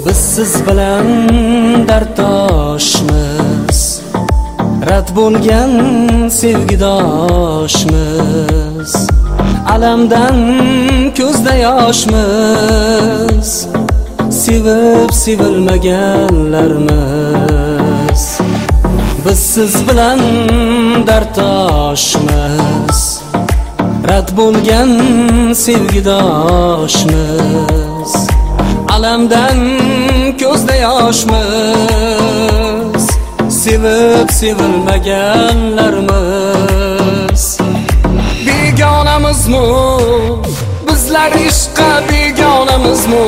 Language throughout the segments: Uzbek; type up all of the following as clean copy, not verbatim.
Biz siz bilan darddoshmiz, rad bo'lgan sevgidoshmiz, alamdan ko'zda yoshmiz, sevib sevilmaganlarmiz. Biz siz bilan darddoshmiz, rad bo'lgan sevgidoshmiz, alamdan ko'zda yoshmiz, sevib sevilmaganlarmiz. Begonamizmi bizlar ishqqa, begonamizmi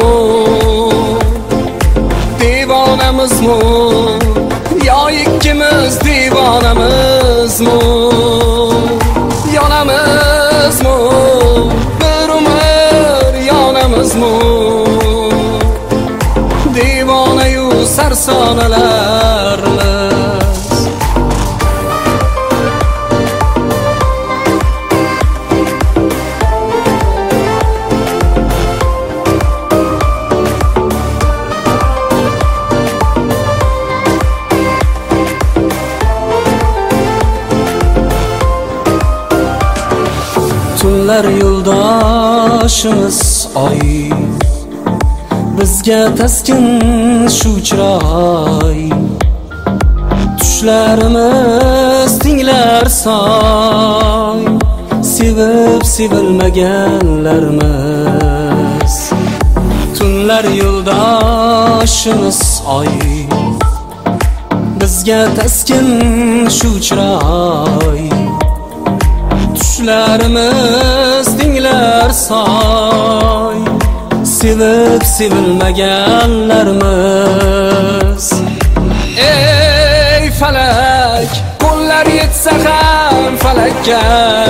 devonamizmi, yo ikkimiz devonamizmi, yonamizmi bir umr yonamizmi, devona-yu sarsonalarmiz. Tunlar yo'ldoshimiz oy, bizga taskin shu chiroy, tushlarimiz tinglar soy, sevib sevilmaganlarmiz. Tunlar yo'ldoshimiz oy, bizga taskin shu chiroy, tushlarimiz tinglar soy, sevib sevilmaganlarmiz. Ey falak, qo'llar yetsa ham falakka,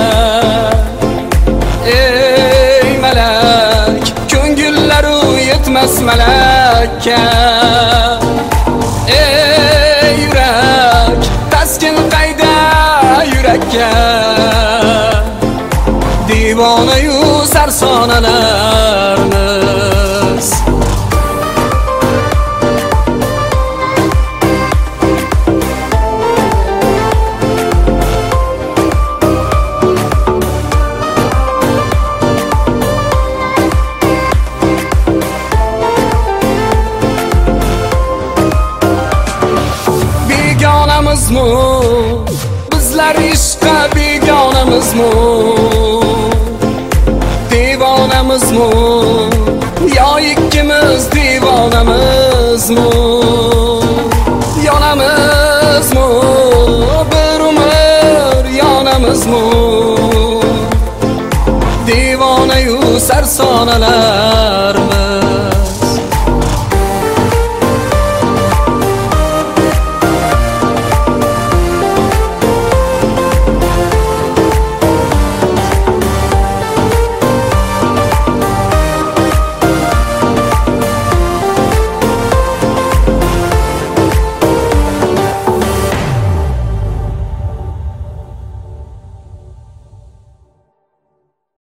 ey malak, ko'ngillaru yetmas malakka, ey yurak, taskin qayda yurakka, devona-yu sarsonalarmiz. Begonamizmi bizlar ishqqa, begonamizmi devonamizmi, yo ikkimiz devonamizmi, yonamizmi bir umr yonamizmi, devona-yu sarsonalar.